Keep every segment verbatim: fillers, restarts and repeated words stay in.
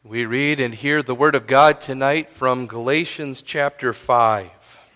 We read and hear the Word of God tonight from Galatians chapter five.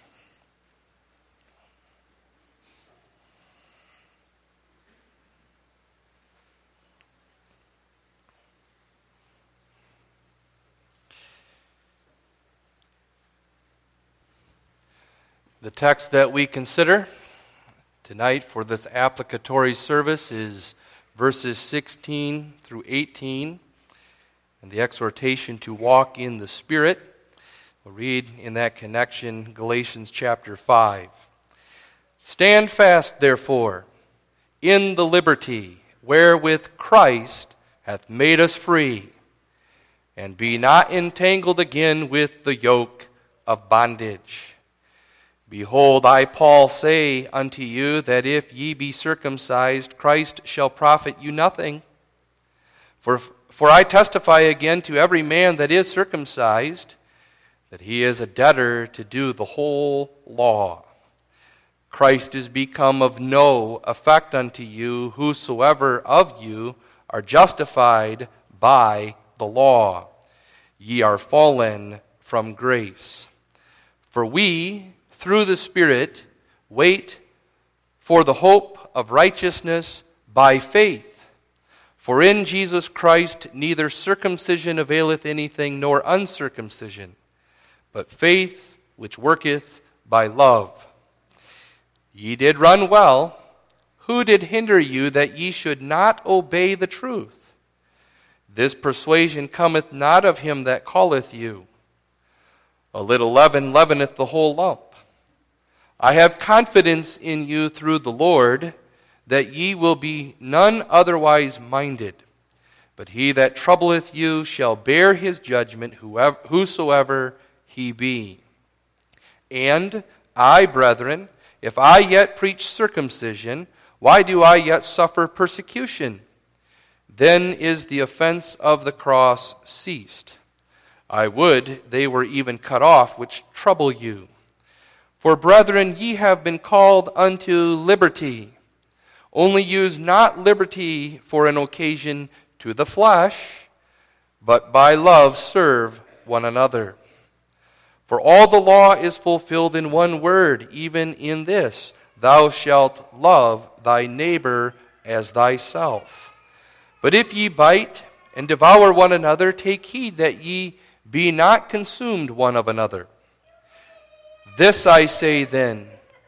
The text that we consider tonight for this applicatory service is verses sixteen through eighteen. And the exhortation to walk in the Spirit. We'll read in that connection Galatians chapter five. Stand fast, therefore, in the liberty wherewith Christ hath made us free, and be not entangled again with the yoke of bondage. Behold, I, Paul, say unto you that if ye be circumcised, Christ shall profit you nothing. For For I testify again to every man that is circumcised, that he is a debtor to do the whole law. Christ is become of no effect unto you, whosoever of you are justified by the law. Ye are fallen from grace. For we, through the Spirit, wait for the hope of righteousness by faith. For in Jesus Christ neither circumcision availeth anything, nor uncircumcision, but faith which worketh by love. Ye did run well. Who did hinder you that ye should not obey the truth? This persuasion cometh not of him that calleth you. A little leaven leaveneth the whole lump. I have confidence in you through the Lord, that ye will be none otherwise minded. But he that troubleth you shall bear his judgment, whoever, whosoever he be. And I, brethren, if I yet preach circumcision, why do I yet suffer persecution? Then is the offense of the cross ceased. I would they were even cut off, which trouble you. For, brethren, ye have been called unto liberty. Only use not liberty for an occasion to the flesh, but by love serve one another. For all the law is fulfilled in one word, even in this, thou shalt love thy neighbor as thyself. But if ye bite and devour one another, take heed that ye be not consumed one of another. This I say then,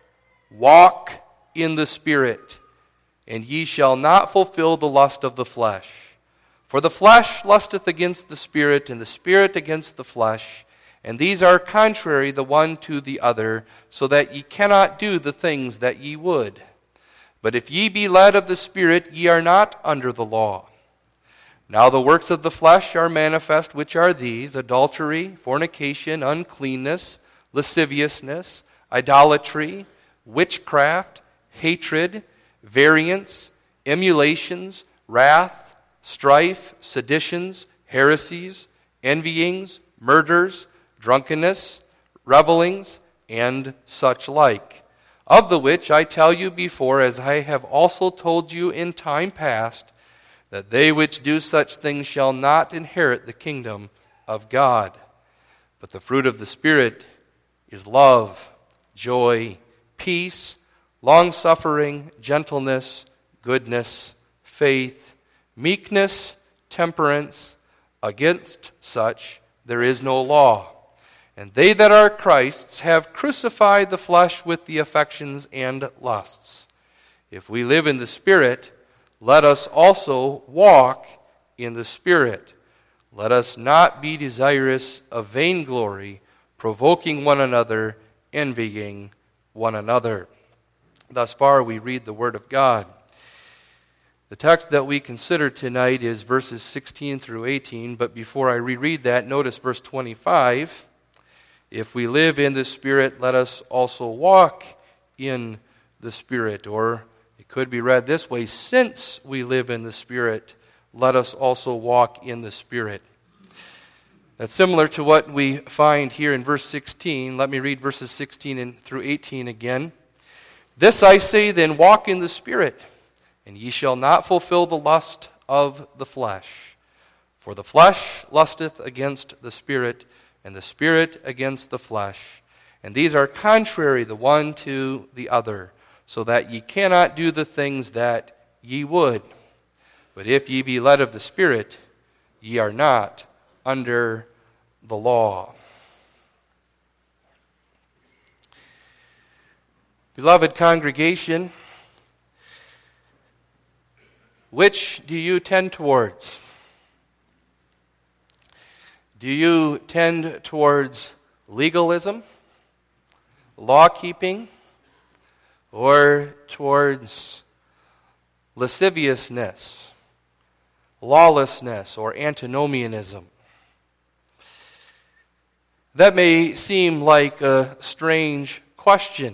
walk in the Spirit, and ye shall not fulfill the lust of the flesh. For the flesh lusteth against the Spirit, and the Spirit against the flesh, and these are contrary the one to the other, so that ye cannot do the things that ye would. But if ye be led of the Spirit, ye are not under the law. Now the works of the flesh are manifest, which are these: adultery, fornication, uncleanness, lasciviousness, idolatry, witchcraft, hatred, variance, emulations, wrath, strife, seditions, heresies, envyings, murders, drunkenness, revellings, and such like, of the which I tell you before, as I have also told you in time past, that they which do such things shall not inherit the kingdom of God. But the fruit of the Spirit is love, joy, peace, long-suffering, gentleness, goodness, faith, meekness, temperance. Against such there is no law. And they that are Christ's have crucified the flesh with the affections and lusts. If we live in the Spirit, let us also walk in the Spirit. Let us not be desirous of vainglory, provoking one another, envying one another. Thus far we read the Word of God. The text that we consider tonight is verses sixteen through eighteen, but before I reread that, notice verse twenty-five. If we live in the Spirit, let us also walk in the Spirit. Or it could be read this way: since we live in the Spirit, let us also walk in the Spirit. That's similar to what we find here in verse sixteen. Let me read verses sixteen and through eighteen again. This I say then, walk in the Spirit, and ye shall not fulfill the lust of the flesh. For the flesh lusteth against the Spirit, and the Spirit against the flesh. And these are contrary the one to the other, so that ye cannot do the things that ye would. But if ye be led of the Spirit, ye are not under the law. Beloved congregation, which do you tend towards? Do you tend towards legalism, law-keeping, or towards lasciviousness, lawlessness, or antinomianism? That may seem like a strange question.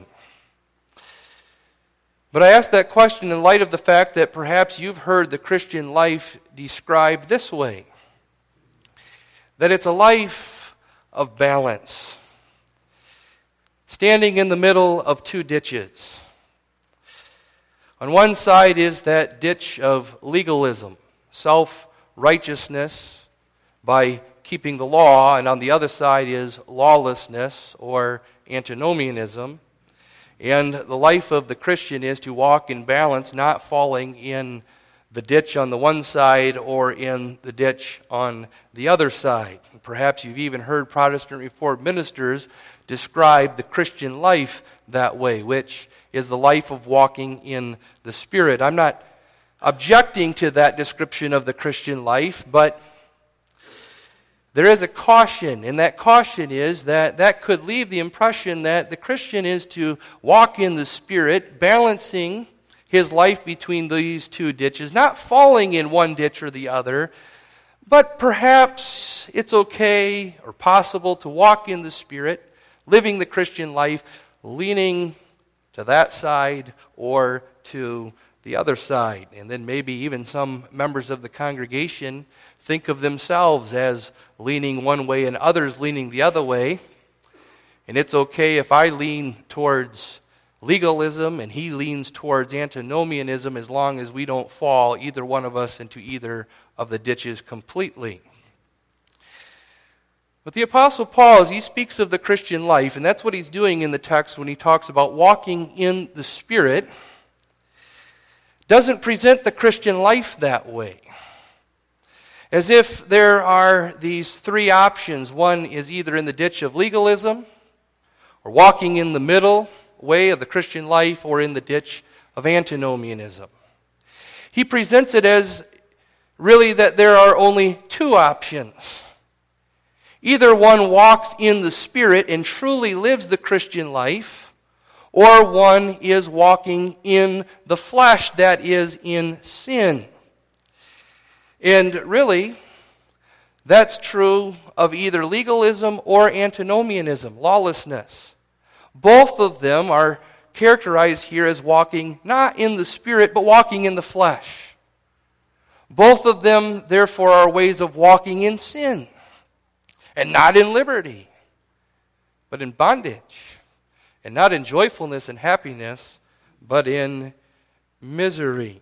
But I ask that question in light of the fact that perhaps you've heard the Christian life described this way: that it's a life of balance, standing in the middle of two ditches. On one side is that ditch of legalism, self-righteousness by keeping the law, and on the other side is lawlessness or antinomianism. And the life of the Christian is to walk in balance, not falling in the ditch on the one side or in the ditch on the other side. Perhaps you've even heard Protestant Reformed ministers describe the Christian life that way, which is the life of walking in the Spirit. I'm not objecting to that description of the Christian life, but there is a caution, and that caution is that that could leave the impression that the Christian is to walk in the Spirit, balancing his life between these two ditches, not falling in one ditch or the other, but perhaps it's okay or possible to walk in the Spirit, living the Christian life, leaning to that side or to the other side. And then maybe even some members of the congregation think of themselves as leaning one way and others leaning the other way. And it's okay if I lean towards legalism and he leans towards antinomianism, as long as we don't fall, either one of us, into either of the ditches completely. But the Apostle Paul, as he speaks of the Christian life, and that's what he's doing in the text when he talks about walking in the Spirit, doesn't present the Christian life that way. As if there are these three options. One is either in the ditch of legalism, or walking in the middle way of the Christian life, or in the ditch of antinomianism. He presents it as really that there are only two options. Either one walks in the Spirit and truly lives the Christian life, or one is walking in the flesh, that is, in sin. And really, that's true of either legalism or antinomianism, lawlessness. Both of them are characterized here as walking not in the Spirit, but walking in the flesh. Both of them, therefore, are ways of walking in sin, and not in liberty, but in bondage, and not in joyfulness and happiness, but in misery.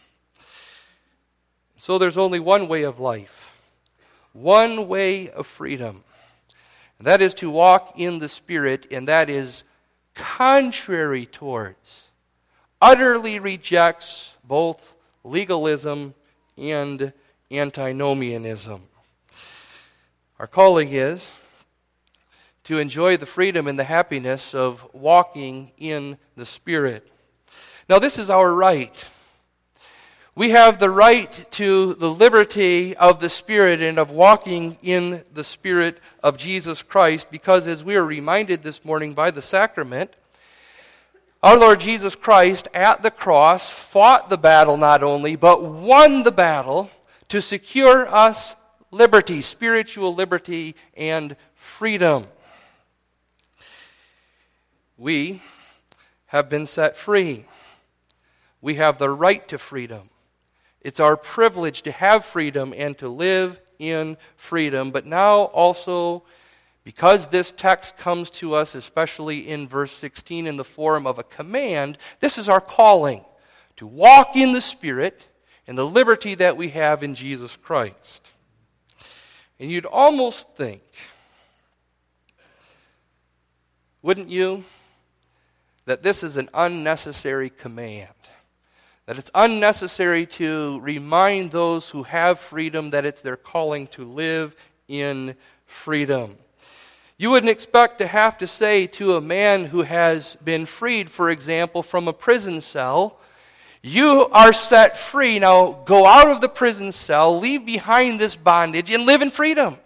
So there's only one way of life, one way of freedom, and that is to walk in the Spirit, and that is contrary towards, utterly rejects both legalism and antinomianism. Our calling is to enjoy the freedom and the happiness of walking in the Spirit. Now, this is our right. We have the right to the liberty of the Spirit and of walking in the Spirit of Jesus Christ, because as we are reminded this morning by the sacrament, our Lord Jesus Christ at the cross fought the battle not only, but won the battle to secure us liberty, spiritual liberty and freedom. We have been set free. We have the right to freedom. It's our privilege to have freedom and to live in freedom. But now also, because this text comes to us, especially in verse sixteen, in the form of a command, this is our calling to walk in the Spirit and the liberty that we have in Jesus Christ. And you'd almost think, wouldn't you, that this is an unnecessary command. That it's unnecessary to remind those who have freedom that it's their calling to live in freedom. You wouldn't expect to have to say to a man who has been freed, for example, from a prison cell, you are set free. Now go out of the prison cell, leave behind this bondage, and live in freedom.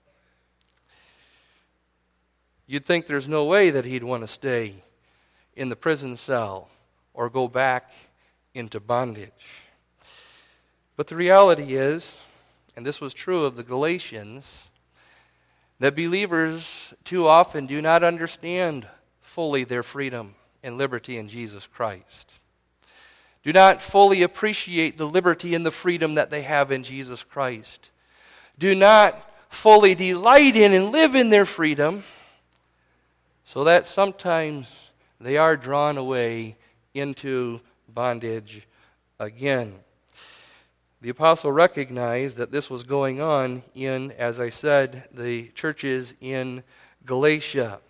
You'd think there's no way that he'd want to stay in the prison cell or go back into bondage. But the reality is, and this was true of the Galatians, that believers too often do not understand fully their freedom and liberty in Jesus Christ. Do not fully appreciate the liberty and the freedom that they have in Jesus Christ. Do not fully delight in and live in their freedom, so that sometimes they are drawn away into bondage again. The apostle recognized that this was going on in, as I said, the churches in Galatia.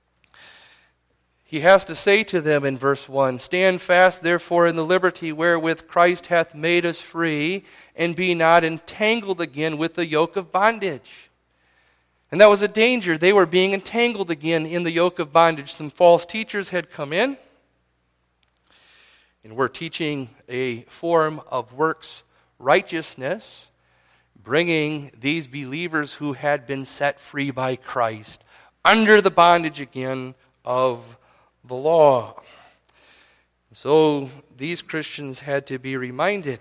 He has to say to them in verse one, "Stand fast therefore in the liberty wherewith Christ hath made us free, and be not entangled again with the yoke of bondage." And that was a danger. They were being entangled again in the yoke of bondage. Some false teachers had come in and were teaching a form of works righteousness, bringing these believers who had been set free by Christ under the bondage again of the law. So these Christians had to be reminded,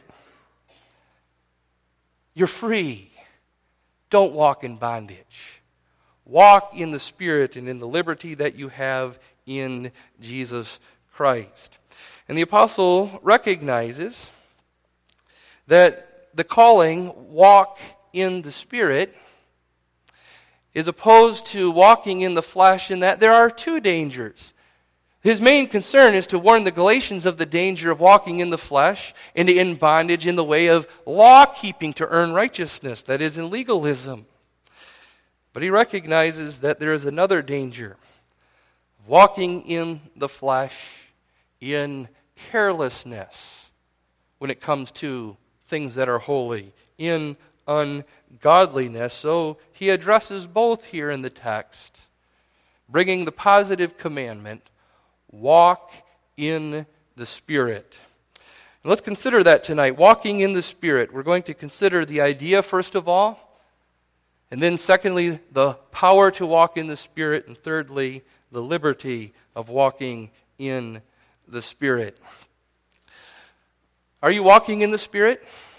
you're free. Don't walk in bondage. Walk in the Spirit and in the liberty that you have in Jesus Christ. And the apostle recognizes that the calling, walk in the Spirit, is opposed to walking in the flesh, in that there are two dangers. His main concern is to warn the Galatians of the danger of walking in the flesh and in bondage in the way of law-keeping to earn righteousness, that is, in legalism. But he recognizes that there is another danger, walking in the flesh in carelessness when it comes to things that are holy, in ungodliness. So he addresses both here in the text, bringing the positive commandment, walk in the Spirit. And let's consider that tonight, walking in the Spirit. We're going to consider the idea first of all, and then secondly, the power to walk in the Spirit, and thirdly, the liberty of walking in the Spirit. Are you walking in the Spirit?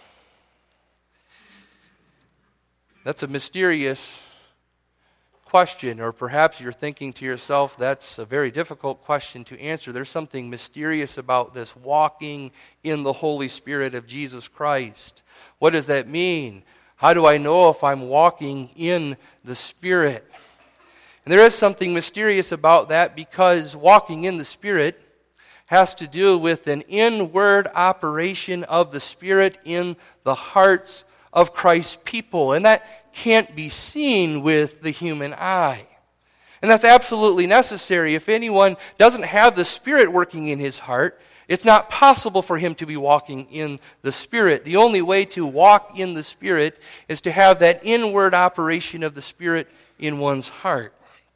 That's a mysterious question, or perhaps you're thinking to yourself, that's a very difficult question to answer. There's something mysterious about this walking in the Holy Spirit of Jesus Christ. What does that mean? How do I know if I'm walking in the Spirit? And there is something mysterious about that, because walking in the Spirit has to do with an inward operation of the Spirit in the hearts of Christ's people. And that can't be seen with the human eye. And that's absolutely necessary. If anyone doesn't have the Spirit working in his heart, it's not possible for him to be walking in the Spirit. The only way to walk in the Spirit is to have that inward operation of the Spirit in one's heart.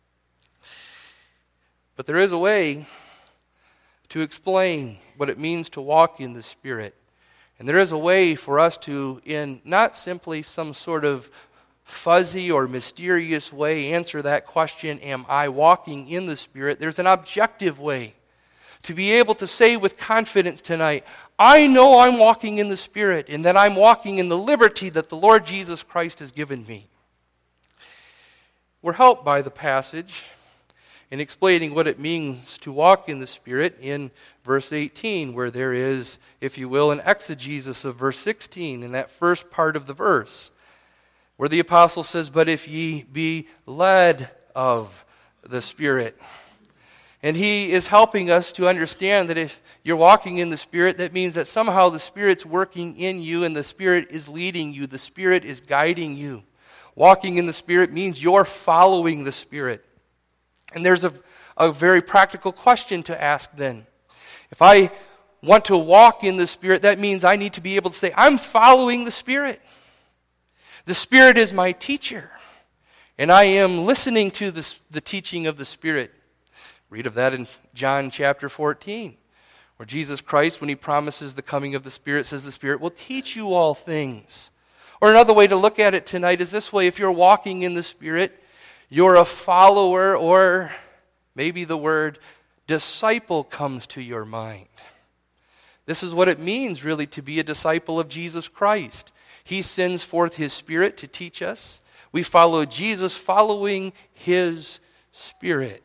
But there is a way to explain what it means to walk in the Spirit. And there is a way for us to, in not simply some sort of fuzzy or mysterious way, answer that question, am I walking in the Spirit? There's an objective way to be able to say with confidence tonight, I know I'm walking in the Spirit, and that I'm walking in the liberty that the Lord Jesus Christ has given me. We're helped by the passage in explaining what it means to walk in the Spirit in verse eighteen, where there is, if you will, an exegesis of verse sixteen in that first part of the verse, where the apostle says, but if ye be led of the Spirit. And he is helping us to understand that if you're walking in the Spirit, that means that somehow the Spirit's working in you and the Spirit is leading you, the Spirit is guiding you. Walking in the Spirit means you're following the Spirit. And there's a, a very practical question to ask then. If I want to walk in the Spirit, that means I need to be able to say, I'm following the Spirit. The Spirit is my teacher, and I am listening to this, the teaching of the Spirit. Read of that in John chapter fourteen, where Jesus Christ, when he promises the coming of the Spirit, says the Spirit will teach you all things. Or another way to look at it tonight is this way: if you're walking in the Spirit, you're a follower, or maybe the word disciple comes to your mind. This is what it means, really, to be a disciple of Jesus Christ. He sends forth his Spirit to teach us. We follow Jesus following his Spirit.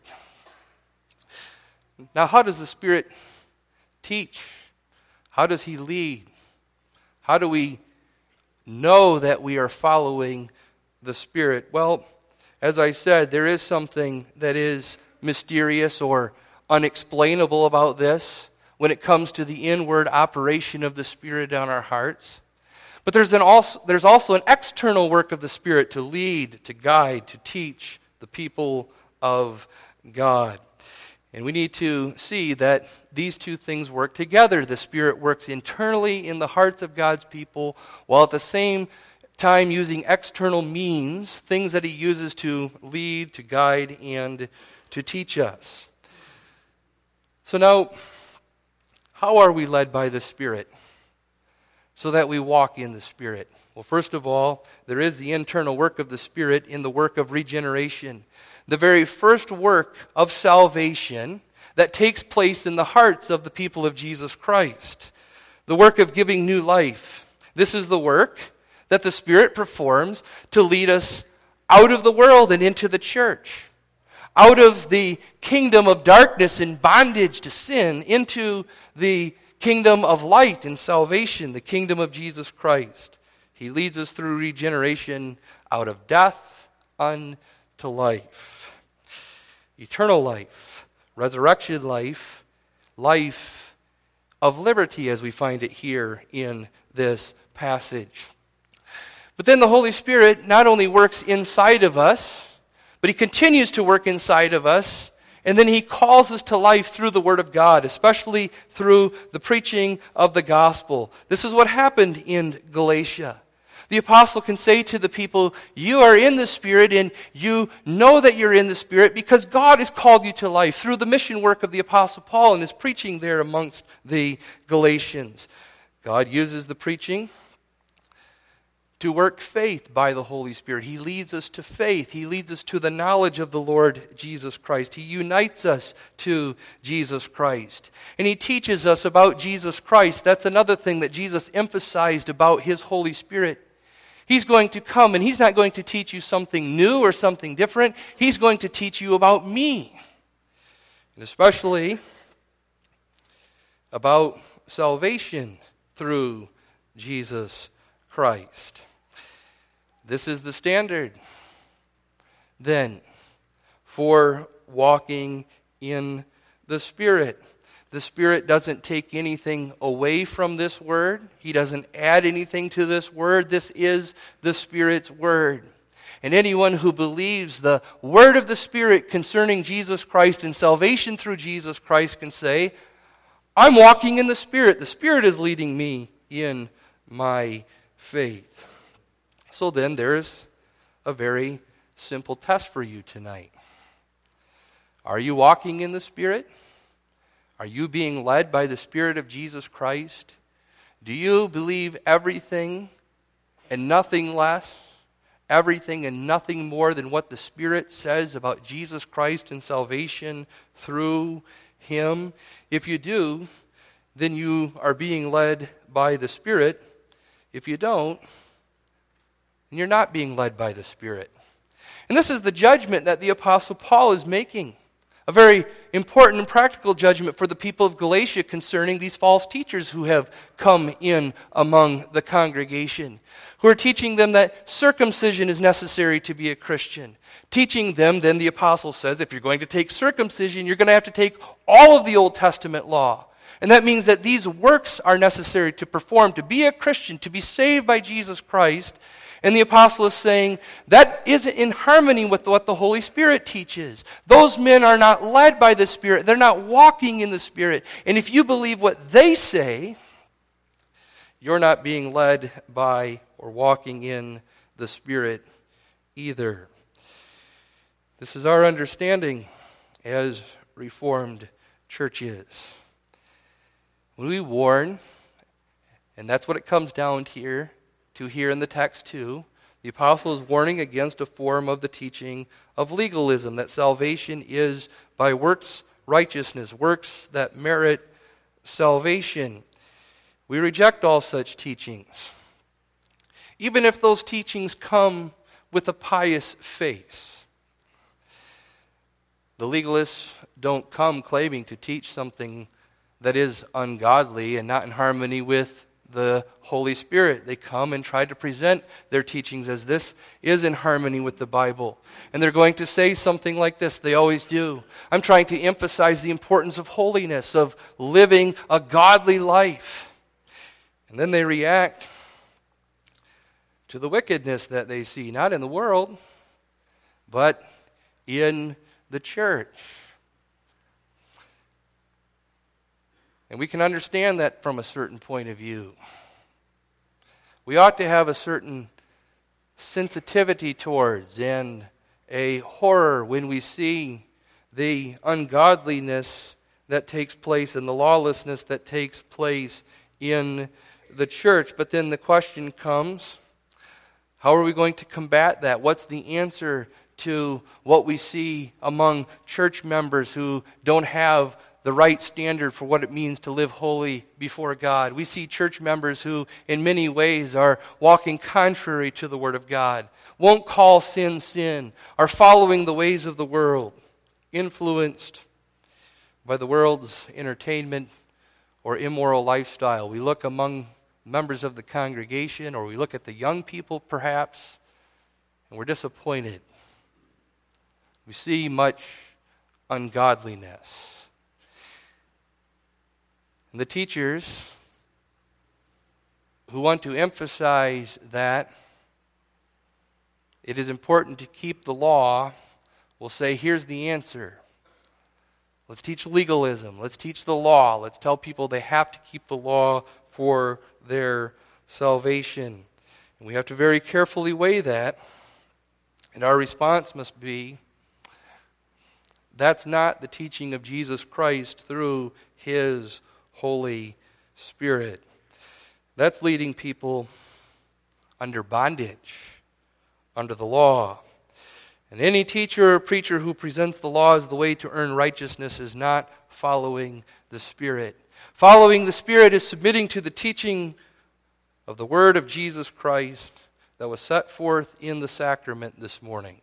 Now, how does the Spirit teach? How does he lead? How do we know that we are following the Spirit? Well, as I said, there is something that is mysterious or unexplainable about this when it comes to the inward operation of the Spirit on our hearts. But there's, an also, there's also an external work of the Spirit to lead, to guide, to teach the people of God. And we need to see that these two things work together. The Spirit works internally in the hearts of God's people, while at the same time using external means, things that he uses to lead, to guide, and to teach us. So now, how are we led by the Spirit so that we walk in the Spirit? Well, first of all, there is the internal work of the Spirit in the work of regeneration. The very first work of salvation that takes place in the hearts of the people of Jesus Christ. The work of giving new life. This is the work that the Spirit performs to lead us out of the world and into the church. Out of the kingdom of darkness and bondage to sin into the kingdom of light and salvation, the kingdom of Jesus Christ. He leads us through regeneration out of death unto life. Eternal life, resurrection life, life of liberty as we find it here in this passage. But then the Holy Spirit not only works inside of us, but he continues to work inside of us, and then he calls us to life through the Word of God, especially through the preaching of the gospel. This is what happened in Galatia. The apostle can say to the people, you are in the Spirit, and you know that you're in the Spirit because God has called you to life through the mission work of the apostle Paul and his preaching there amongst the Galatians. God uses the preaching to work faith by the Holy Spirit. He leads us to faith. He leads us to the knowledge of the Lord Jesus Christ. He unites us to Jesus Christ. And he teaches us about Jesus Christ. That's another thing that Jesus emphasized about his Holy Spirit. He's going to come, and he's not going to teach you something new or something different. He's going to teach you about me. And especially about salvation through Jesus Christ. This is the standard, then, for walking in the Spirit. The Spirit doesn't take anything away from this word. He doesn't add anything to this word. This is the Spirit's word. And anyone who believes the word of the Spirit concerning Jesus Christ and salvation through Jesus Christ can say, I'm walking in the Spirit. The Spirit is leading me in my faith. So then there's a very simple test for you tonight. Are you walking in the Spirit? Are you being led by the Spirit of Jesus Christ? Do you believe everything and nothing less, everything and nothing more than what the Spirit says about Jesus Christ and salvation through him? If you do, then you are being led by the Spirit. If you don't, then you're not being led by the Spirit. And this is the judgment that the Apostle Paul is making. A very important and practical judgment for the people of Galatia concerning these false teachers who have come in among the congregation, who are teaching them that circumcision is necessary to be a Christian. Teaching them, then the apostle says, if you're going to take circumcision, you're going to have to take all of the Old Testament law. And that means that these works are necessary to perform, to be a Christian, to be saved by Jesus Christ. And the apostle is saying that isn't in harmony with what the Holy Spirit teaches. Those men are not led by the Spirit. They're not walking in the Spirit. And if you believe what they say, you're not being led by or walking in the Spirit either. This is our understanding as Reformed churches. When we warn, and that's what it comes down to here, to here in the text too, the apostle is warning against a form of the teaching of legalism, that salvation is by works righteousness, works that merit salvation. We reject all such teachings, even if those teachings come with a pious face. The legalists don't come claiming to teach something that is ungodly and not in harmony with the Holy Spirit. They come and try to present their teachings as this is in harmony with the Bible. And they're going to say something like this. They always do. I'm trying to emphasize the importance of holiness, of living a godly life. And then they react to the wickedness that they see, not in the world, but in the church. And we can understand that from a certain point of view. We ought to have a certain sensitivity towards and a horror when we see the ungodliness that takes place and the lawlessness that takes place in the church. But then the question comes, how are we going to combat that? What's the answer to what we see among church members who don't have the right standard for what it means to live holy before God? We see church members who in many ways are walking contrary to the Word of God, won't call sin sin, are following the ways of the world, influenced by the world's entertainment or immoral lifestyle. We look among members of the congregation, or we look at the young people perhaps, and we're disappointed. We see much ungodliness. And the teachers who want to emphasize that it is important to keep the law will say, here's the answer. Let's teach legalism. Let's teach the law. Let's tell people they have to keep the law for their salvation. And we have to very carefully weigh that. And our response must be, that's not the teaching of Jesus Christ through His Holy Spirit. That's leading people under bondage, under the law. And any teacher or preacher who presents the law as the way to earn righteousness is not following the Spirit. Following the Spirit is submitting to the teaching of the Word of Jesus Christ that was set forth in the sacrament this morning.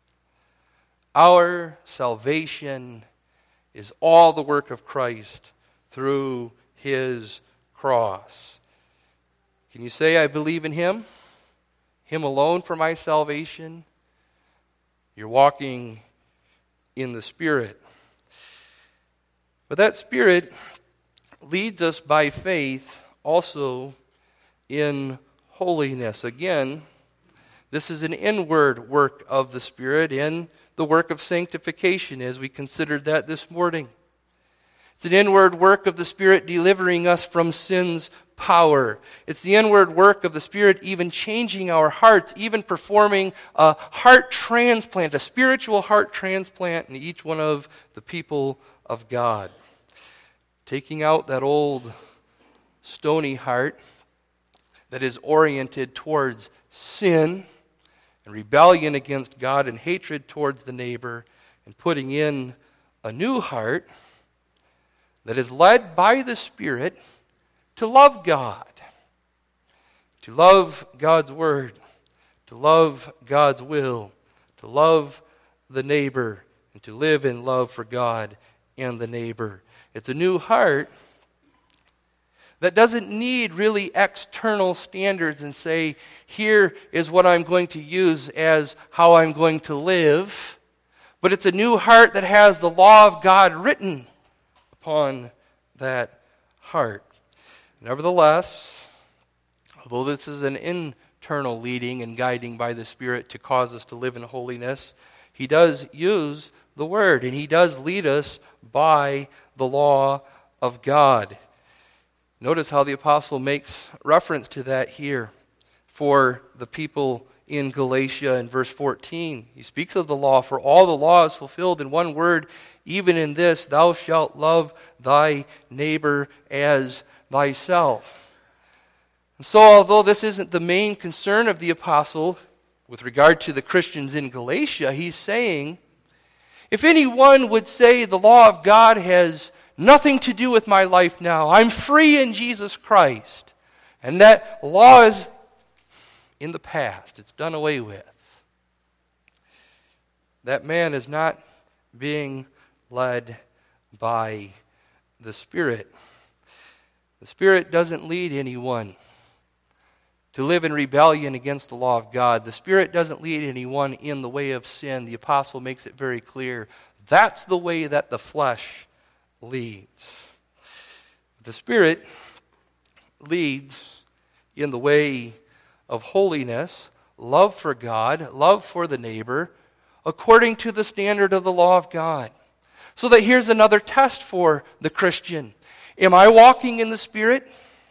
Our salvation is all the work of Christ through His cross. Can you say, I believe in Him? Him alone for my salvation? You're walking in the Spirit. But that Spirit leads us by faith also in holiness. Again, this is an inward work of the Spirit in the work of sanctification, as we considered that this morning. It's an inward work of the Spirit delivering us from sin's power. It's the inward work of the Spirit even changing our hearts, even performing a heart transplant, a spiritual heart transplant in each one of the people of God. Taking out that old stony heart that is oriented towards sin and rebellion against God and hatred towards the neighbor, and putting in a new heart that is led by the Spirit to love God, to love God's Word, to love God's will, to love the neighbor, and to live in love for God and the neighbor. It's a new heart that doesn't need really external standards and say, here is what I'm going to use as how I'm going to live. But it's a new heart that has the law of God written upon that heart. Nevertheless, although this is an eternal leading and guiding by the Spirit to cause us to live in holiness, he does use the Word, and he does lead us by the law of God. Notice how the apostle makes reference to that here for the people in Galatia in verse fourteen. He speaks of the law, for all the law is fulfilled in one word, even in this, thou shalt love thy neighbor as thyself. And so although this isn't the main concern of the apostle with regard to the Christians in Galatia, he's saying, if anyone would say the law of God has nothing to do with my life now, I'm free in Jesus Christ, and that law is in the past, it's done away with, that man is not being led by the Spirit. The Spirit doesn't lead anyone to live in rebellion against the law of God. The Spirit doesn't lead anyone in the way of sin. The apostle makes it very clear. That's the way that the flesh leads. The Spirit leads in the way of holiness, love for God, love for the neighbor, according to the standard of the law of God. So that here's another test for the Christian. Am I walking in the Spirit?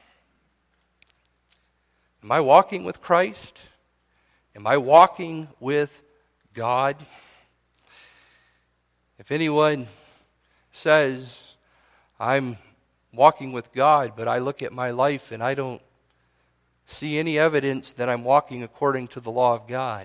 Am I walking with Christ? Am I walking with God? If anyone says, I'm walking with God, but I look at my life and I don't see any evidence that I'm walking according to the law of God,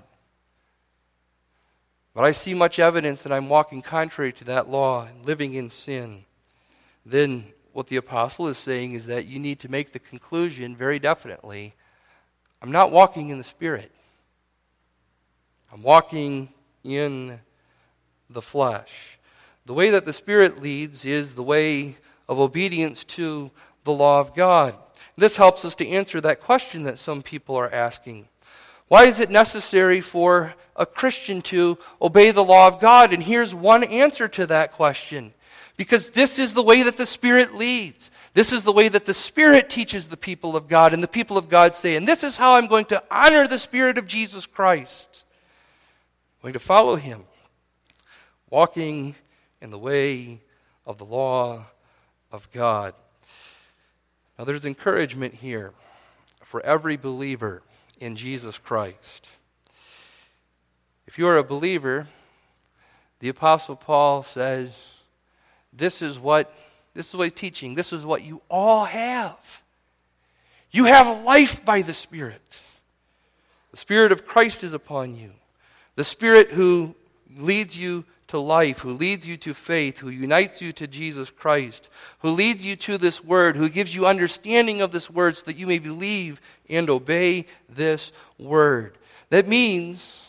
but I see much evidence that I'm walking contrary to that law and living in sin, then what the apostle is saying is that you need to make the conclusion very definitely, I'm not walking in the Spirit. I'm walking in the flesh. The way that the Spirit leads is the way of obedience to the law of God. This helps us to answer that question that some people are asking. Why is it necessary for a Christian to obey the law of God? And here's one answer to that question. Because this is the way that the Spirit leads. This is the way that the Spirit teaches the people of God. And the people of God say, and this is how I'm going to honor the Spirit of Jesus Christ. I'm going to follow Him, walking in the way of the law of God. Now there's encouragement here for every believer in Jesus Christ. If you are a believer, the Apostle Paul says, this is what this is what he's teaching. This is what you all have. You have life by the Spirit. The Spirit of Christ is upon you. The Spirit who leads you to life, who leads you to faith, who unites you to Jesus Christ, who leads you to this word, who gives you understanding of this word so that you may believe and obey this word. That means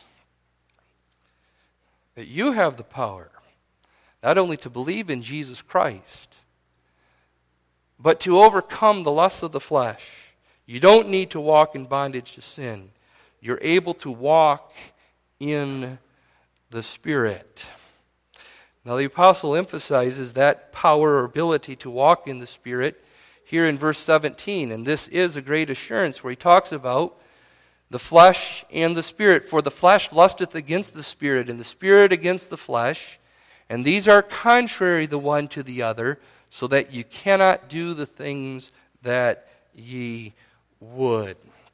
that you have the power not only to believe in Jesus Christ, but to overcome the lusts of the flesh. You don't need to walk in bondage to sin. You're able to walk in the Spirit. Now the apostle emphasizes that power or ability to walk in the Spirit here in verse seventeen. And this is a great assurance where he talks about the flesh and the Spirit. For the flesh lusteth against the Spirit, and the Spirit against the flesh. And these are contrary the one to the other, so that you cannot do the things that ye would.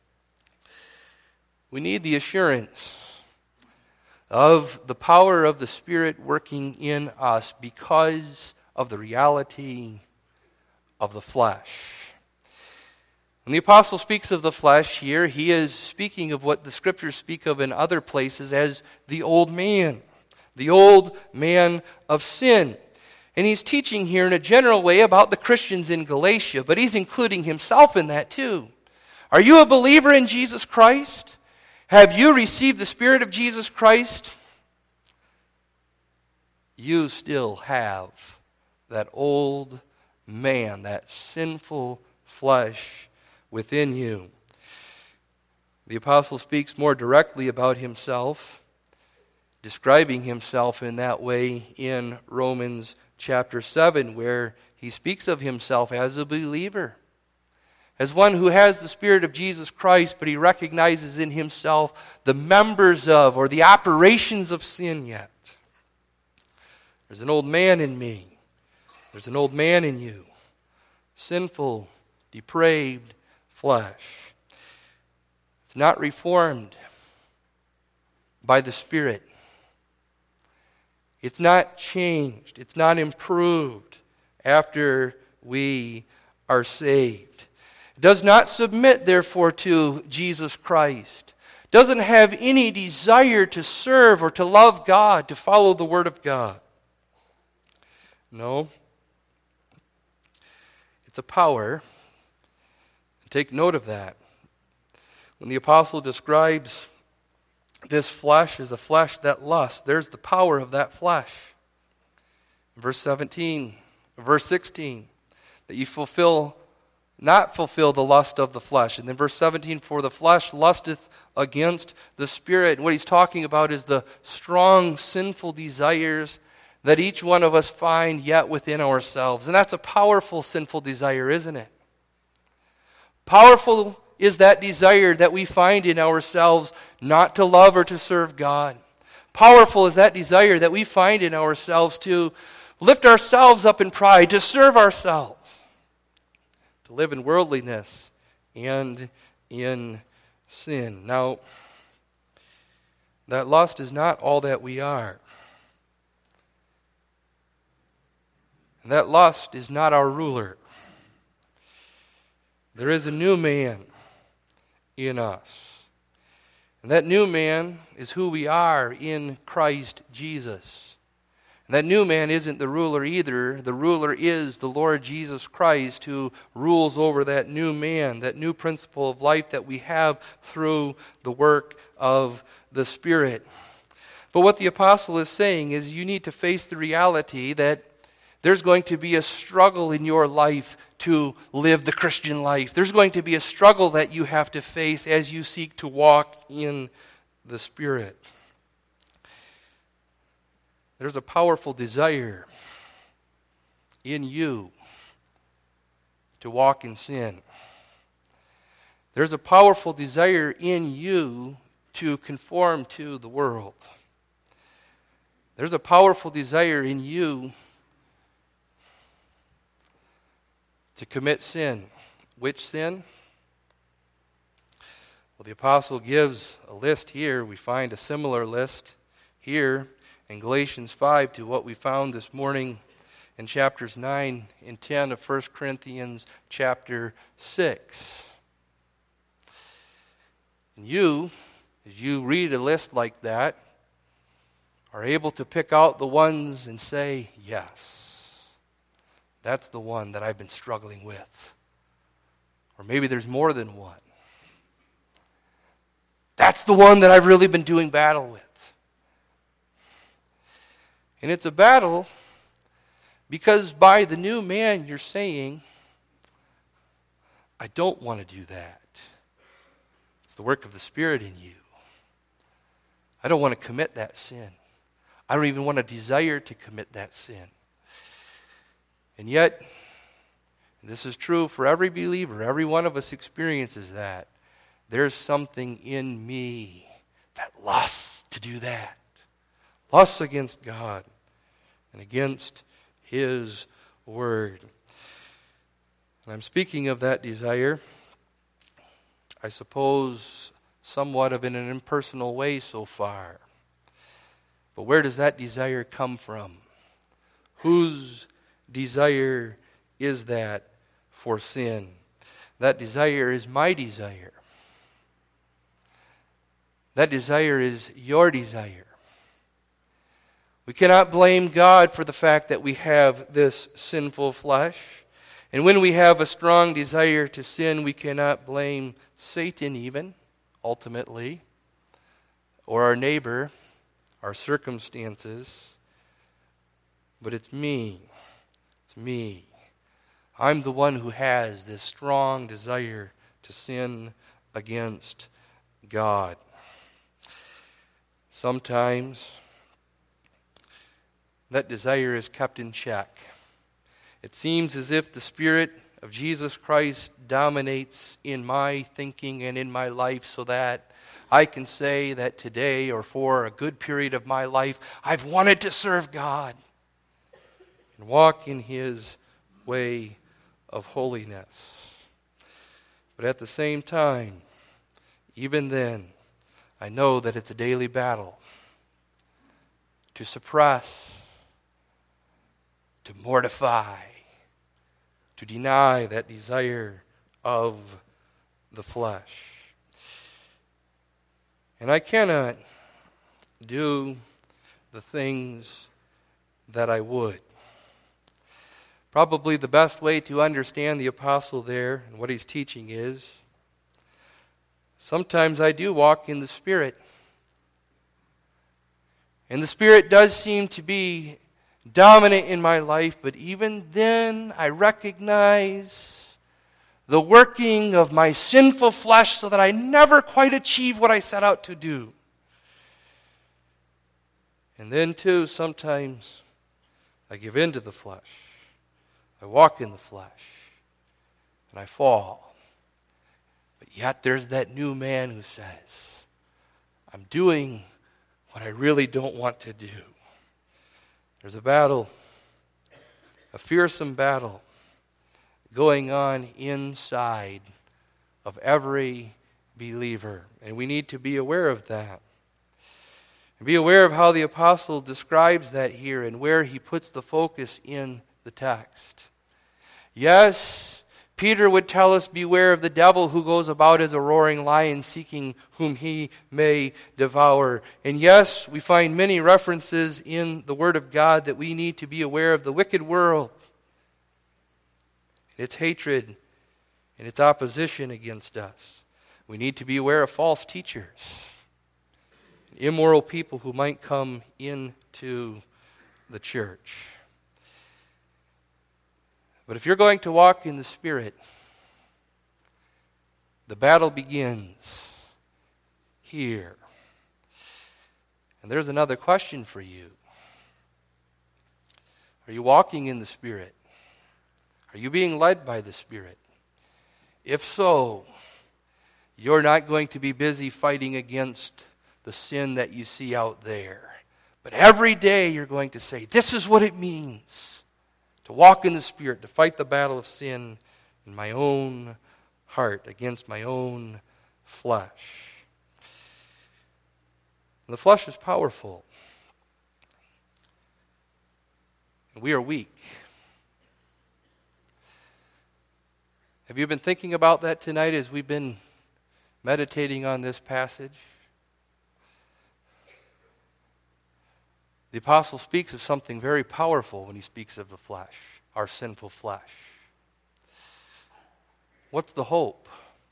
We need the assurance of the power of the Spirit working in us because of the reality of the flesh. When the apostle speaks of the flesh here, he is speaking of what the scriptures speak of in other places as the old man, the old man of sin. And he's teaching here in a general way about the Christians in Galatia, but he's including himself in that too. Are you a believer in Jesus Christ? Have you received the Spirit of Jesus Christ? You still have that old man, that sinful flesh within you. The apostle speaks more directly about himself, describing himself in that way in Romans chapter seven, where he speaks of himself as a believer. as one who has the Spirit of Jesus Christ, but he recognizes in himself the members of or the operations of sin yet. There's an old man in me. There's an old man in you. Sinful, depraved flesh. It's not reformed by the Spirit. It's not changed. It's not improved after we are saved. It does not submit, therefore, to Jesus Christ. Doesn't have any desire to serve or to love God, to follow the Word of God. No. It's a power. Take note of that. When the apostle describes this flesh as a flesh that lusts, there's the power of that flesh. Verse seventeen, verse sixteen, that you fulfill, not fulfill the lust of the flesh. And then verse seventeen, for the flesh lusteth against the Spirit. And what he's talking about is the strong sinful desires that each one of us find yet within ourselves. And that's a powerful sinful desire, isn't it? Powerful is that desire that we find in ourselves not to love or to serve God. Powerful is that desire that we find in ourselves to lift ourselves up in pride, to serve ourselves, to live in worldliness and in sin. Now, that lust is not all that we are. And that lust is not our ruler. There is a new man in us. And that new man is who we are in Christ Jesus. And that new man isn't the ruler either. The ruler is the Lord Jesus Christ, who rules over that new man, that new principle of life that we have through the work of the Spirit. But what the apostle is saying is you need to face the reality that there's going to be a struggle in your life to live the Christian life. There's going to be a struggle that you have to face as you seek to walk in the Spirit. There's a powerful desire in you to walk in sin. There's a powerful desire in you to conform to the world. There's a powerful desire in you to commit sin. Which sin? Well, the apostle gives a list here. We find a similar list here in Galatians five to what we found this morning in chapters nine and ten of First Corinthians chapter six. And you, as you read a list like that, are able to pick out the ones and say, yes, that's the one that I've been struggling with. Or maybe there's more than one. That's the one that I've really been doing battle with. And it's a battle because by the new man you're saying, I don't want to do that. It's the work of the Spirit in you. I don't want to commit that sin. I don't even want to desire to commit that sin. And yet, and this is true for every believer, every one of us experiences that. There's something in me that lusts to do that. Lusts against God and against His Word. And I'm speaking of that desire, I suppose, somewhat of in an impersonal way so far. But where does that desire come from? Whose desire is that for sin? That desire is my desire. That desire is your desire. We cannot blame God for the fact that we have this sinful flesh. And when we have a strong desire to sin, we cannot blame Satan even, ultimately, or our neighbor, our circumstances. But it's me. It's me. I'm the one who has this strong desire to sin against God. Sometimes that desire is kept in check. It seems as if the Spirit of Jesus Christ dominates in my thinking and in my life, so that I can say that today or for a good period of my life, I've wanted to serve God and walk in His way of holiness. But at the same time, even then, I know that it's a daily battle to suppress, to mortify, to deny that desire of the flesh. And I cannot do the things that I would. Probably the best way to understand the apostle there and what he's teaching is, sometimes I do walk in the Spirit. And the Spirit does seem to be dominant in my life, but even then I recognize the working of my sinful flesh so that I never quite achieve what I set out to do. And then too, sometimes I give in to the flesh. I walk in the flesh, and I fall. But yet there's that new man who says, I'm doing what I really don't want to do. There's a battle, a fearsome battle going on inside of every believer. And we need to be aware of that. And be aware of how the apostle describes that here and where he puts the focus in the text. Yes, Peter would tell us, beware of the devil who goes about as a roaring lion seeking whom he may devour. And yes, we find many references in the Word of God that we need to be aware of the wicked world, its hatred, and its opposition against us. We need to be aware of false teachers, immoral people who might come into the church. But if you're going to walk in the Spirit, the battle begins here. And there's another question for you. Are you walking in the Spirit? Are you being led by the Spirit? If so, you're not going to be busy fighting against the sin that you see out there. But every day you're going to say, this is what it means to walk in the Spirit, to fight the battle of sin in my own heart against my own flesh. And the flesh is powerful. And we are weak. Have you been thinking about that tonight as we've been meditating on this passage? The apostle speaks of something very powerful when he speaks of the flesh, our sinful flesh. What's the hope?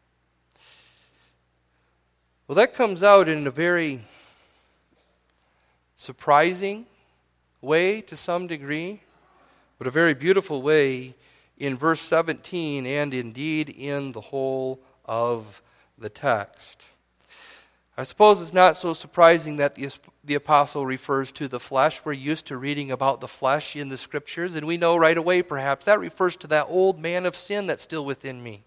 Well, that comes out in a very surprising way to some degree, but a very beautiful way in verse seventeen, and indeed in the whole of the text. I suppose it's not so surprising that the, the apostle refers to the flesh. We're used to reading about the flesh in the Scriptures, and we know right away perhaps that refers to that old man of sin that's still within me.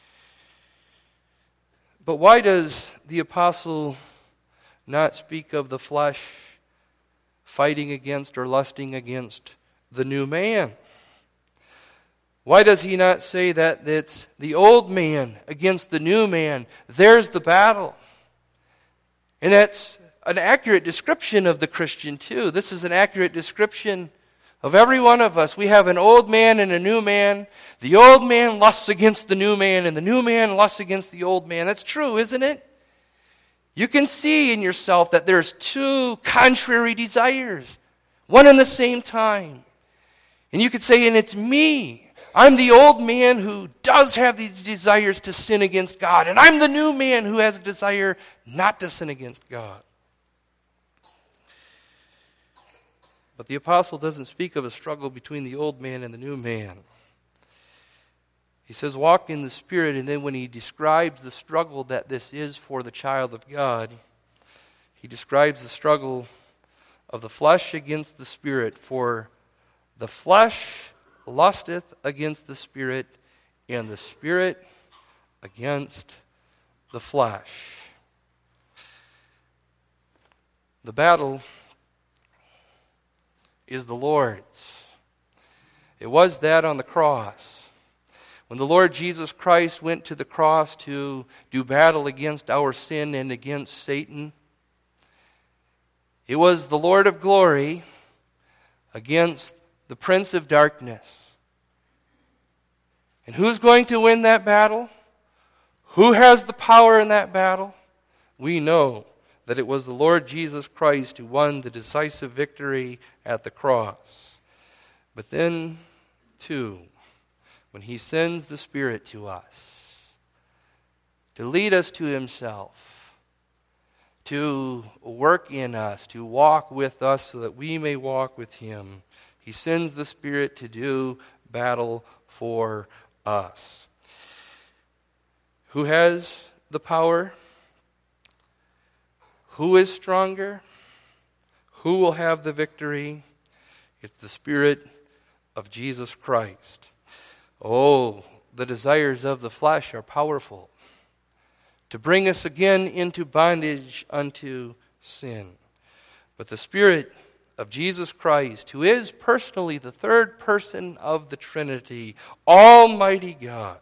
But why does the apostle not speak of the flesh fighting against or lusting against the new man? Why does he not say that it's the old man against the new man? There's the battle. And that's an accurate description of the Christian too. This is an accurate description of every one of us. We have an old man and a new man. The old man lusts against the new man, and the new man lusts against the old man. That's true, isn't it? You can see in yourself that there's two contrary desires, one and the same time. And you could say, and it's me. I'm the old man who does have these desires to sin against God, and I'm the new man who has a desire not to sin against God. But the apostle doesn't speak of a struggle between the old man and the new man. He says, walk in the Spirit, and then when he describes the struggle that this is for the child of God, he describes the struggle of the flesh against the Spirit. For the flesh lusteth against the Spirit, and the Spirit against the flesh. The battle is the Lord's. It was that on the cross. When the Lord Jesus Christ went to the cross to do battle against our sin and against Satan, it was the Lord of glory against the prince of darkness. And who's going to win that battle? Who has the power in that battle? We know that it was the Lord Jesus Christ who won the decisive victory at the cross. But then, too, when he sends the Spirit to us to lead us to himself, to work in us, to walk with us so that we may walk with him, he sends the Spirit to do battle for us. Who has the power? Who is stronger? Who will have the victory? It's the Spirit of Jesus Christ. Oh, the desires of the flesh are powerful to bring us again into bondage unto sin. But the Spirit of Jesus Christ, who is personally the third person of the Trinity, Almighty God,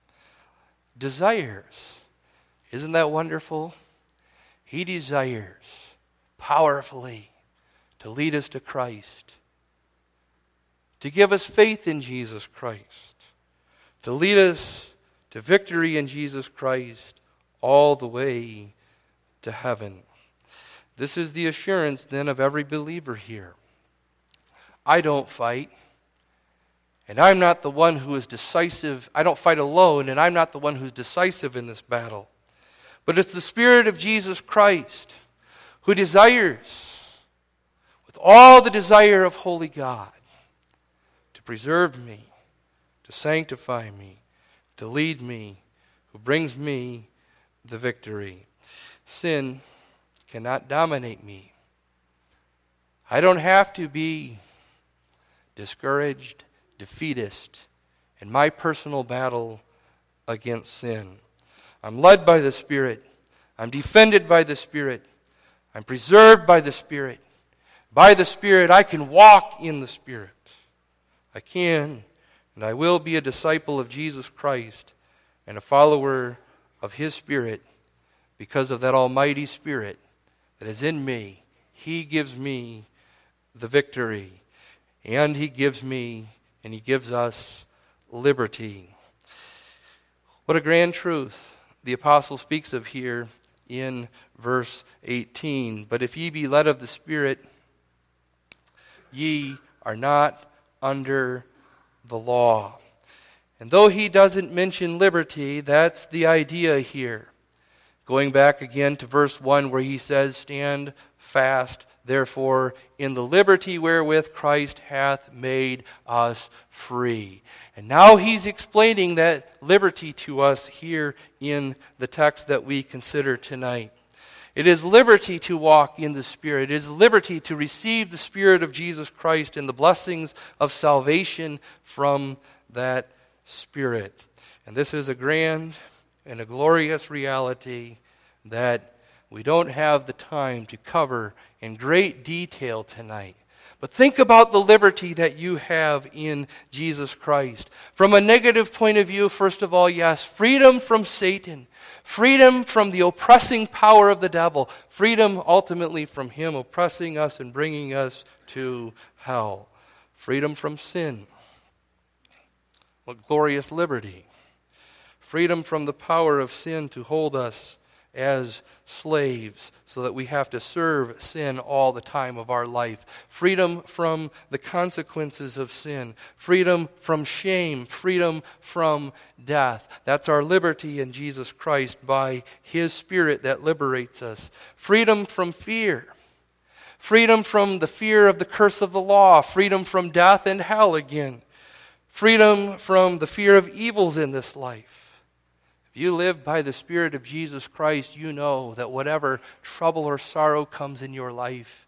desires, isn't that wonderful? He desires powerfully to lead us to Christ, to give us faith in Jesus Christ, to lead us to victory in Jesus Christ all the way to heaven. This is the assurance then of every believer here. I don't fight, and I'm not the one who is decisive. I don't fight alone, and I'm not the one who's decisive in this battle. But it's the Spirit of Jesus Christ who desires, with all the desire of holy God, to preserve me, to sanctify me, to lead me, who brings me the victory. Sin cannot dominate me. I don't have to be discouraged, defeatist in my personal battle against sin. I'm led by the Spirit. I'm defended by the Spirit. I'm preserved by the Spirit. By the Spirit, I can walk in the Spirit. I can and I will be a disciple of Jesus Christ and a follower of His Spirit because of that Almighty Spirit that is in me. He gives me the victory, and He gives me and He gives us liberty. What a grand truth the apostle speaks of here in verse eighteen. But if ye be led of the Spirit, ye are not under the law. And though he doesn't mention liberty, that's the idea here. Going back again to verse one where he says, stand fast, therefore, in the liberty wherewith Christ hath made us free. And now he's explaining that liberty to us here in the text that we consider tonight. It is liberty to walk in the Spirit. It is liberty to receive the Spirit of Jesus Christ and the blessings of salvation from that Spirit. And this is a grand and a glorious reality that we don't have the time to cover in great detail tonight. But think about the liberty that you have in Jesus Christ. From a negative point of view, first of all, yes, freedom from Satan. Freedom from the oppressing power of the devil. Freedom ultimately from him oppressing us and bringing us to hell. Freedom from sin. What glorious liberty. Freedom from the power of sin to hold us as slaves so that we have to serve sin all the time of our life. Freedom from the consequences of sin. Freedom from shame. Freedom from death. That's our liberty in Jesus Christ by His Spirit that liberates us. Freedom from fear. Freedom from the fear of the curse of the law. Freedom from death and hell again. Freedom from the fear of evils in this life. If you live by the Spirit of Jesus Christ, you know that whatever trouble or sorrow comes in your life,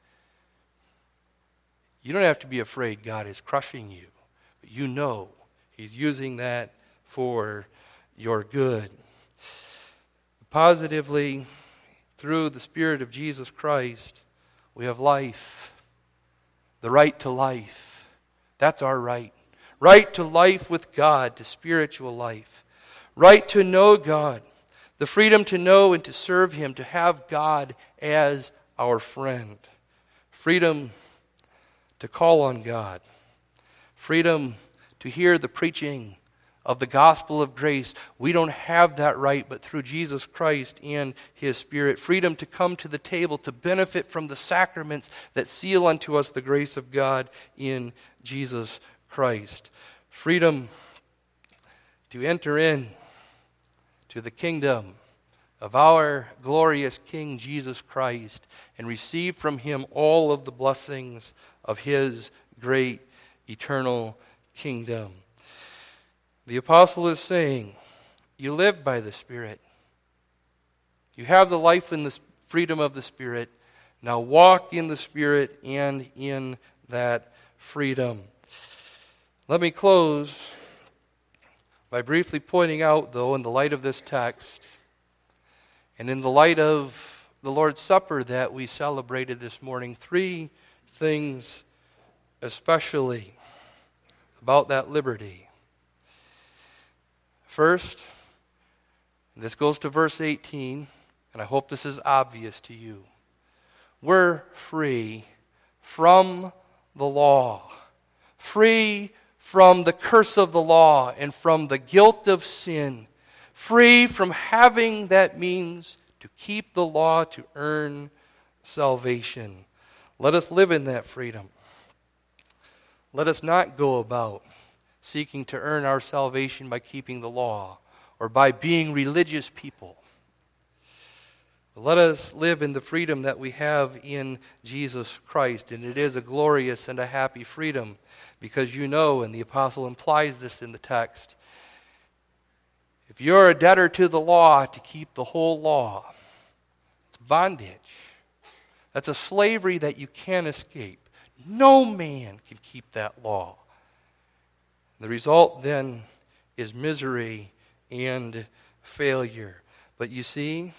you don't have to be afraid God is crushing you. But you know He's using that for your good. Positively, through the Spirit of Jesus Christ, we have life, the right to life. That's our right. Right to life with God, to spiritual life. Right to know God, the freedom to know and to serve Him, to have God as our friend. Freedom to call on God. Freedom to hear the preaching of the gospel of grace. We don't have that right, but through Jesus Christ and His Spirit. Freedom to come to the table to benefit from the sacraments that seal unto us the grace of God in Jesus Christ. Freedom to enter in to the kingdom of our glorious King Jesus Christ and receive from Him all of the blessings of His great eternal kingdom. The apostle is saying, you live by the Spirit. You have the life and the freedom of the Spirit. Now walk in the Spirit and in that freedom. Let me close by briefly pointing out, though, in the light of this text, and in the light of the Lord's Supper that we celebrated this morning, three things especially about that liberty. First, and this goes to verse eighteen, and I hope this is obvious to you. We're free from the law, free from the curse of the law and from the guilt of sin, free from having that means to keep the law to earn salvation. Let us live in that freedom. Let us not go about seeking to earn our salvation by keeping the law or by being religious people. Let us live in the freedom that we have in Jesus Christ, and it is a glorious and a happy freedom because you know, and the apostle implies this in the text, if you're a debtor to the law to keep the whole law, it's bondage. That's a slavery that you can't escape. No man can keep that law. The result then is misery and failure. But you see,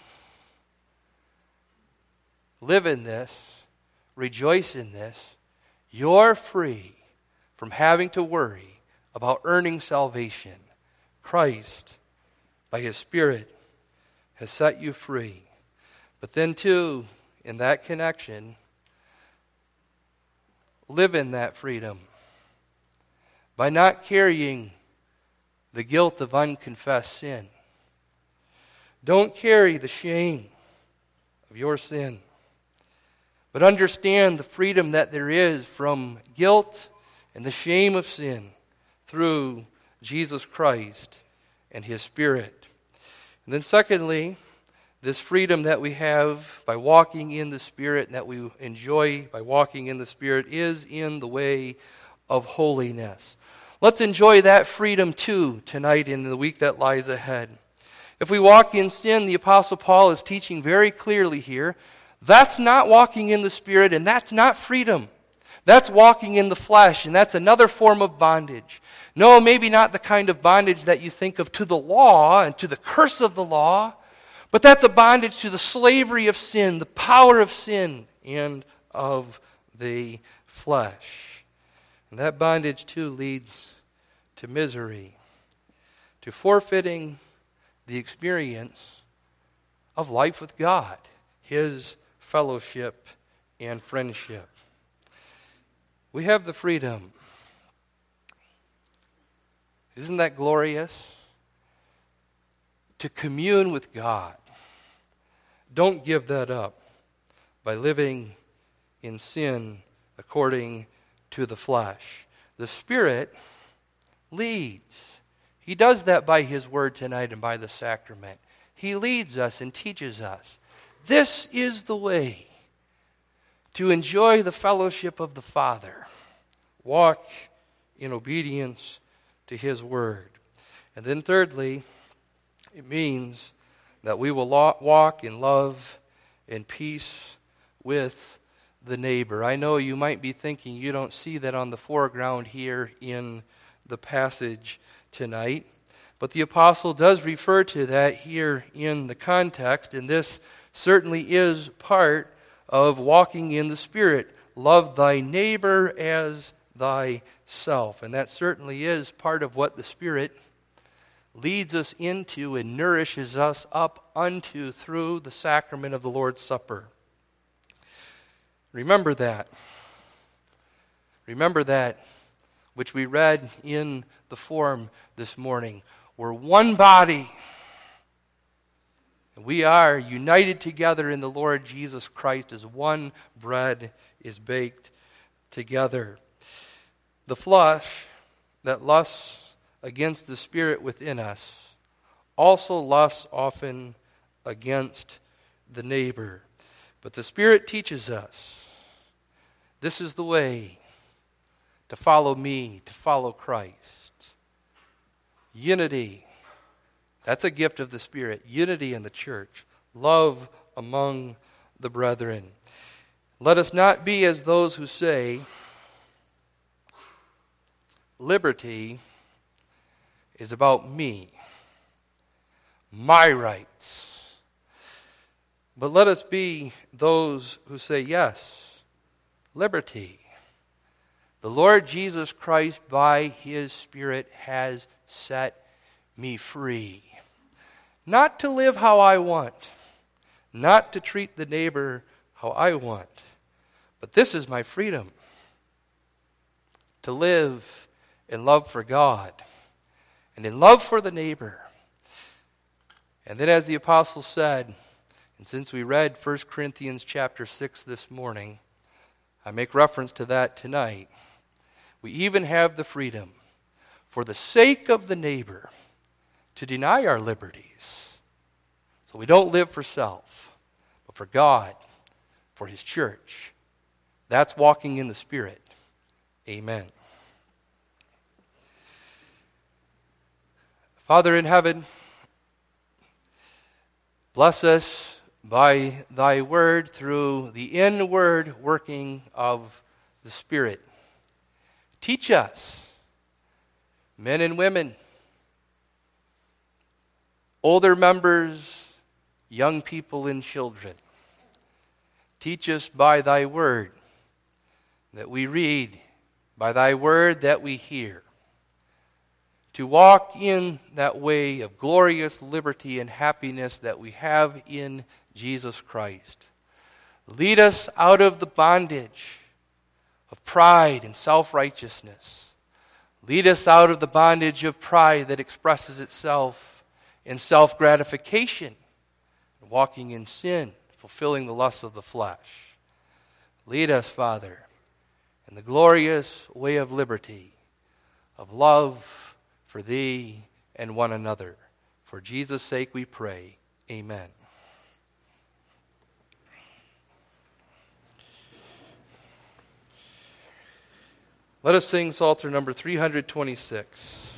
live in this, rejoice in this. You're free from having to worry about earning salvation. Christ, by His Spirit, has set you free. But then too, in that connection, live in that freedom by not carrying the guilt of unconfessed sin. Don't carry the shame of your sin, but understand the freedom that there is from guilt and the shame of sin through Jesus Christ and His Spirit. And then secondly, this freedom that we have by walking in the Spirit and that we enjoy by walking in the Spirit is in the way of holiness. Let's enjoy that freedom too tonight in the week that lies ahead. If we walk in sin, the Apostle Paul is teaching very clearly here, that's not walking in the Spirit and that's not freedom. That's walking in the flesh, and that's another form of bondage. No, maybe not the kind of bondage that you think of to the law and to the curse of the law, but that's a bondage to the slavery of sin, the power of sin, and of the flesh. And that bondage too leads to misery, to forfeiting the experience of life with God, His fellowship and friendship. We have the freedom. Isn't that glorious? To commune with God. Don't give that up by living in sin according to the flesh. The Spirit leads. He does that by His Word tonight and by the sacrament. He leads us and teaches us. This is the way to enjoy the fellowship of the Father. Walk in obedience to His Word. And then thirdly, it means that we will walk in love and peace with the neighbor. I know you might be thinking you don't see that on the foreground here in the passage tonight, But the apostle does refer to that here in the context, and this certainly is part of walking in the Spirit. Love thy neighbor as thyself. And that certainly is part of what the Spirit leads us into and nourishes us up unto through the sacrament of the Lord's Supper. Remember that. Remember that, which we read in the form this morning. We're one body. And we are united together in the Lord Jesus Christ as one bread is baked together. The flesh that lusts against the Spirit within us also lusts often against the neighbor. But the Spirit teaches us this is the way to follow me, to follow Christ. Unity, that's a gift of the Spirit. Unity in the church. Love among the brethren. Let us not be as those who say, liberty is about me, my rights. But let us be those who say, yes, liberty. The Lord Jesus Christ, by His Spirit, has set me free. Not to live how I want, not to treat the neighbor how I want, but this is my freedom. To live in love for God and in love for the neighbor. And then as the apostle said, and since we read First Corinthians chapter six this morning, I make reference to that tonight. We even have the freedom, for the sake of the neighbor, to deny our liberties. So we don't live for self, but for God, for His church. That's walking in the Spirit. Amen. Father in heaven, bless us by thy word through the inward working of the Spirit. Teach us, men and women, older members, young people and children. Teach us by thy word that we read, by thy word that we hear, to walk in that way of glorious liberty and happiness that we have in Jesus Christ. Lead us out of the bondage of pride and self-righteousness. Lead us out of the bondage of pride that expresses itself in self-gratification, walking in sin, fulfilling the lusts of the flesh. Lead us, Father, in the glorious way of liberty, of love for Thee and one another. For Jesus' sake we pray. Amen. Let us sing Psalter number three hundred twenty-six.